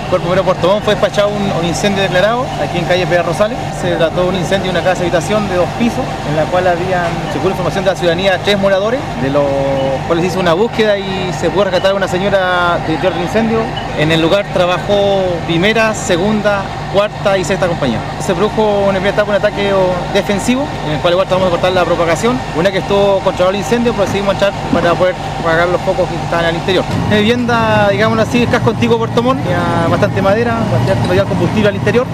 Cuerpo Bombero de Puerto Montt fue despachado un incendio declarado aquí en calle Pedro Rosales. Se trató de un incendio en una casa de habitación de 2 pisos, en la cual habían, según información de la ciudadanía, 3 moradores, de los cuales se hizo una búsqueda y se pudo rescatar a una señora del interior del incendio. En el lugar trabajó primera, segunda, cuarta y sexta compañía. Se produjo en primera etapa un ataque defensivo, en el cual igual tratamos de cortar la propagación. Una que estuvo controlado el incendio, procedimos a entrar para poder apagar los focos que estaban al interior. La vivienda, digámoslo así, el casco antiguo de Puerto Montt, tenía bastante madera, bastante material combustible al interior.